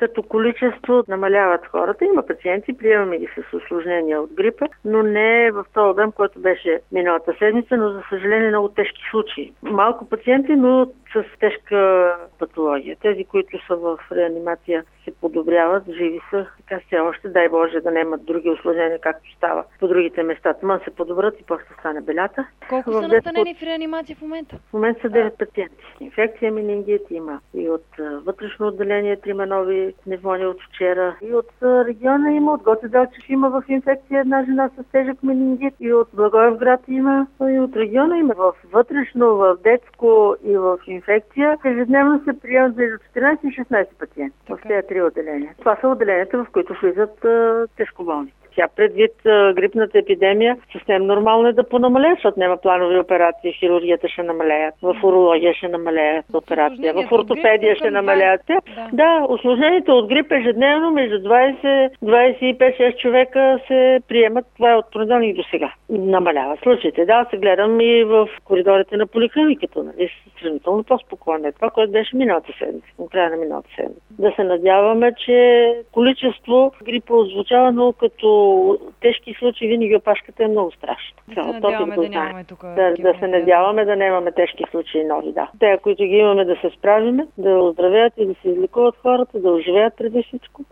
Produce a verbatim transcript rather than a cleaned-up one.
като количество намаляват хората. Има пациенти, приемаме ги с усложнения от грипа, но не в този обем, който беше миналата седмица, но за съжаление много тежки случаи. Малко пациенти, но с тежка патология. Тези, които са в реанимация, се подобряват, живи са, така все още, дай Боже да нямат други усложнения, както става по другите места. Тъмън се подобрат и после стане белята. Колко са настанени в реанимация в момента? В момента са девет пациенти. Инфекция, менингит има и от вътрешно отделение, трима нови пневмония от вчера. И от региона има, от Гоце Делчев има в инфекция една жена с тежък менингит. И от Благоевград има, и от региона има. В вътрешно, в детско и в инфекция ежедневно се приемат между четиринайсет и шестнайсет пациенти в тези три отделения. Това са отделенията, в които влизат тежкоболни. Тя предвид а, грипната епидемия, съвсем нормално е да понамалее, защото няма планови операции, в хирургията ще намалеят, в урология ще намалеят операция, в ортопедия ще намалеят. Да, да, усложнените от грип ежедневно между двайсет двайсет и пет шест човека се приемат. Това е от понеделник до сега. Намалява случаите. Да, се гледам и в коридорите на поликлиниката. Нали, сравнително по-спокойно е това, което беше миналата седмица, към края на миналата седмица. Да се надяваме, че количество грипа озвучава, но като тежки случаи винаги опашката е много страшна. Да се надяваме да, да нямаме тук. Да, да се надяваме да нямаме тежки случаи нови, да. Те, които ги имаме, да се справиме, да оздравеят и да се излекуват хората, да оживеят преди всичко.